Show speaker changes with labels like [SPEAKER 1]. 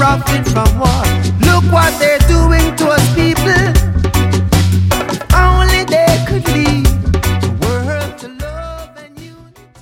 [SPEAKER 1] profit from war. Look what they're doing to us people.